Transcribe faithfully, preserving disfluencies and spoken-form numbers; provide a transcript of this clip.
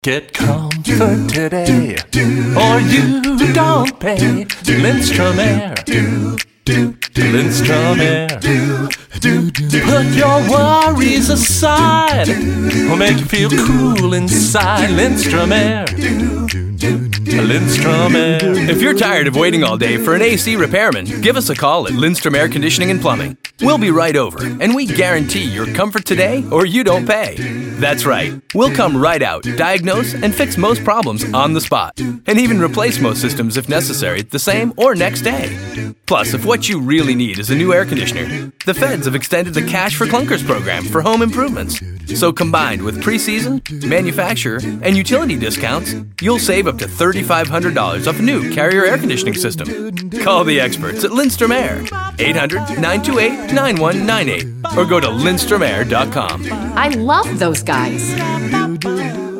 Get comfort today, or you don't pay. Lindstrom Air. Lindstrom Air. Put your worries aside. We'll make you feel cool inside. Lindstrom Air. Lindstrom Air. If you're tired of waiting all day for an A C repairman, give us a call at Lindstrom Air Conditioning and Plumbing. We'll be right over, and we guarantee your comfort today or you don't pay. That's right. We'll come right out, diagnose, and fix most problems on the spot, and even replace most systems if necessary the same or next day. Plus, if what you really need is a new air conditioner, the feds have extended the Cash for Clunkers program for home improvements. So combined with pre-season, manufacturer, and utility discounts, you'll save up to three thousand five hundred dollars off a new Carrier air conditioning system. Call the experts at Lindstrom Air, eight hundred, nine two eight, nine one nine eight, or go to lindstrom air dot com. I love those guys.